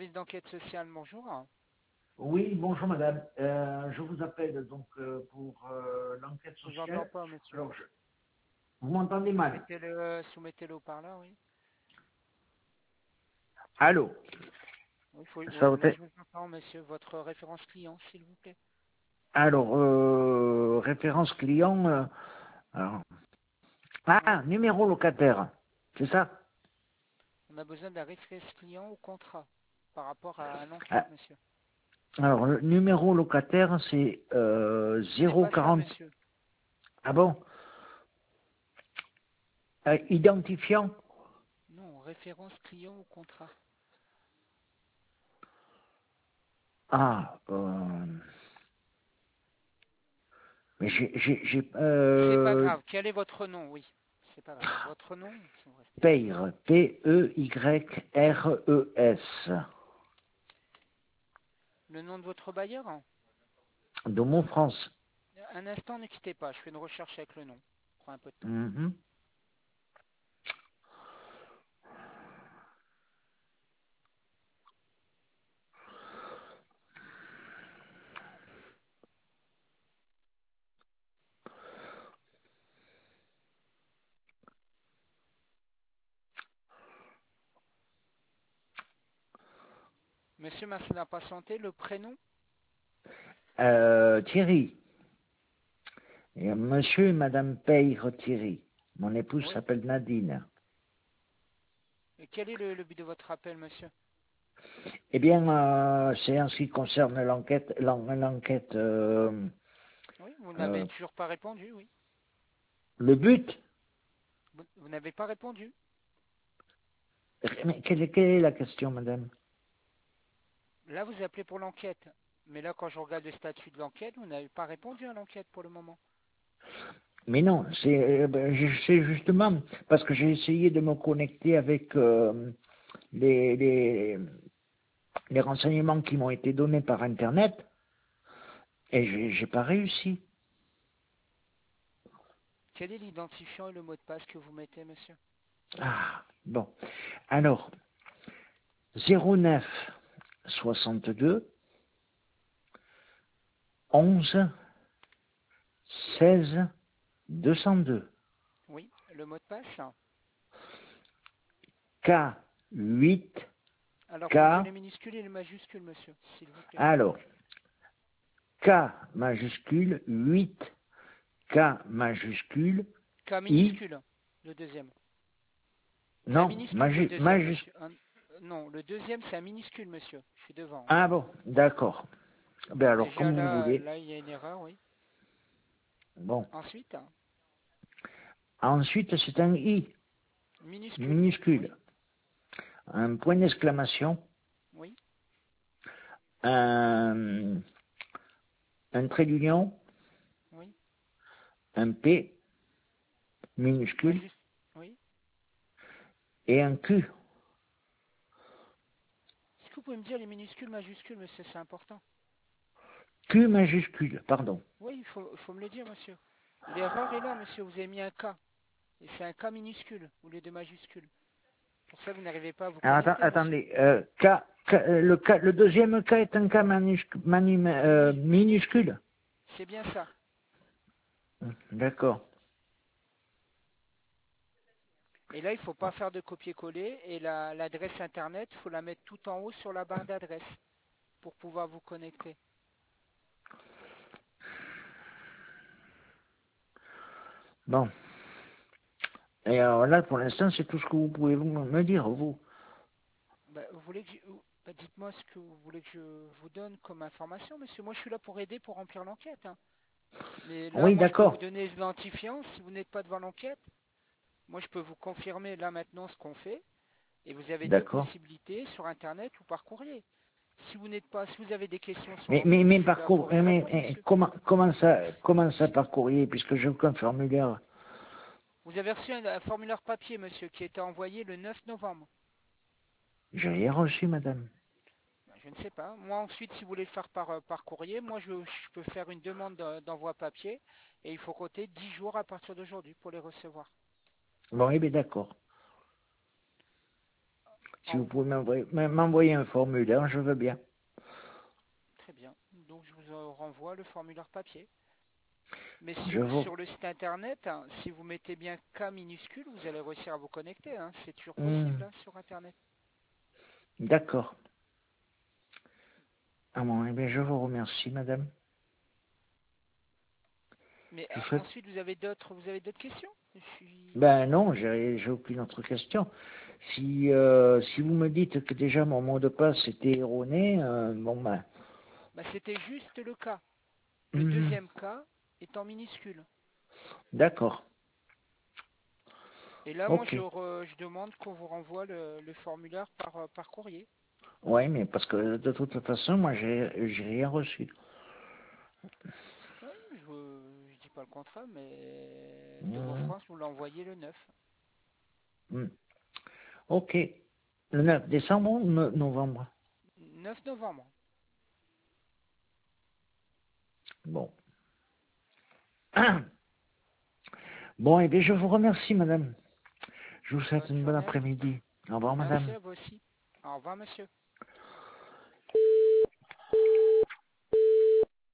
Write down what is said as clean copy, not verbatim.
service d'enquête sociale, bonjour. Oui, bonjour madame. Je vous appelle donc pour l'enquête Je vous entends sociale. pas, monsieur. Alors, vous m'entendez mal? Soumettez-le au parleur, oui. Allô? Oui, Ça oui, va là être- je vous entends, monsieur. Votre référence client, s'il vous plaît. Alors, référence client. Alors- Oui. numéro locataire. C'est ça? On a besoin d'un référence client au contrat par rapport à l'enquête, Ah, monsieur. alors, le numéro locataire, c'est C'est pas ça, 040. monsieur. Ah bon? Identifiant? Non, référence client au contrat. Ah, mais C'est pas grave. Quel est votre nom? Oui, c'est pas grave. Votre nom, si vous restez. Peyres. Peyres. Le nom de votre bailleur? De Montfrance. Un instant, ne quittez pas. Je fais une recherche avec le nom. Prends un peu de temps. Mhm. Monsieur, merci d'impatienter. Le prénom? Thierry. Et monsieur et madame Peyre Thierry. Mon épouse Oui. s'appelle Nadine. Et quel est le but de votre appel, monsieur? Eh bien, c'est en ce qui concerne l'enquête, Oui, vous n'avez euh, toujours pas répondu, oui. le but. Vous n'avez pas répondu. Mais quelle est la question, madame? Là, vous appelez pour l'enquête. Mais là, quand je regarde le statut de l'enquête, vous n'avez pas répondu à l'enquête pour le moment. Mais non, c'est justement parce que j'ai essayé de me connecter avec les, les, les renseignements qui m'ont été donnés par Internet et j'ai pas réussi. Quel est l'identifiant et le mot de passe que vous mettez, monsieur? Ah, bon. Alors, 09 62 11 16 202 Oui, le mot de passe. K8 Alors, faut me dire K. les minuscules et les majuscules, monsieur, s'il vous plaît. Alors, K majuscule 8 K majuscule K I. minuscule, le deuxième. C'est un Non, minuscule, le deuxième, monsieur. Non, le deuxième, c'est un minuscule, monsieur. Je suis devant, hein. Ah bon, d'accord. Ben alors, Déjà, comme vous là, voulez. là, il y a une erreur, oui. Bon. Ensuite, Ensuite, c'est un I minuscule, minuscule. oui, Un point d'exclamation. oui. Un, un trait d'union. Oui. Un P minuscule. Oui. Et un Q. Est-ce que vous pouvez me dire les minuscules, majuscules, monsieur, c'est important? Q majuscule, pardon. Oui, il faut me le dire, monsieur. L'erreur est là, monsieur, vous avez mis un K. Et c'est un K minuscule, au lieu de majuscule. Pour ça, vous n'arrivez pas à vous Alors, connecter, monsieur. attendez, le deuxième K est un K minuscule. C'est bien ça. D'accord. Et là, il ne faut pas faire de copier-coller. Et l'adresse Internet, il faut la mettre tout en haut sur la barre d'adresse pour pouvoir vous connecter. Bon. Et alors là, pour l'instant, c'est tout ce que vous pouvez me dire, vous. Vous voulez que dites-moi ce que vous voulez que je vous donne comme information, monsieur. Moi, je suis là pour aider, pour remplir l'enquête, hein. Mais là, Oui, moi, je peux vous d'accord. donner l'identifiant si vous n'êtes pas devant l'enquête. Moi, je peux vous confirmer là maintenant ce qu'on fait. Et vous avez deux D'accord. possibilités sur Internet ou par courrier. Si vous n'êtes pas, si vous avez des questions sur l'enquête, Mais je suis là pour y répondre, monsieur. comment ça par courrier, puisque j'ai aucun formulaire? Vous avez reçu un formulaire papier, monsieur, qui a été envoyé le 9 novembre. J'ai rien reçu, madame. Je ne sais pas. Moi, ensuite, si vous voulez le faire par courrier, moi, je peux faire une demande d'envoi papier. Et il faut compter 10 jours à partir d'aujourd'hui pour les recevoir. Bon, eh bien, d'accord. Si vous pouvez m'envoyer un formulaire, je veux bien. Très bien. Donc je vous renvoie le formulaire papier. Mais Je vous... sur le site internet, hein, si vous mettez bien K minuscule, vous allez réussir à vous connecter, hein. C'est toujours possible hein, sur internet. D'accord. Ah bon, eh bien, je vous remercie, madame. Mais Je vous souhaite... ensuite, vous avez d'autres questions? Ben non, j'ai aucune autre question. Si, si vous me dites que déjà mon mot de passe était erroné, bon ben... Bah, c'était juste le cas. Le deuxième cas est en minuscule. D'accord. Et là, moi, Ok. je demande qu'on vous renvoie le formulaire par courrier. Ouais, mais parce que de toute façon, moi, j'ai rien reçu. Oui, je dis pas le contraire, mais de vos Hmm, France, vous l'envoyez le 9. hmm. Ok. Le 9 décembre ou novembre? 9 novembre. Bon. Bon, eh bien, je vous remercie, madame. Je vous souhaite Bonne une bonne journée à vous. après-midi. Au revoir, Merci madame. à vous aussi. Au revoir, monsieur.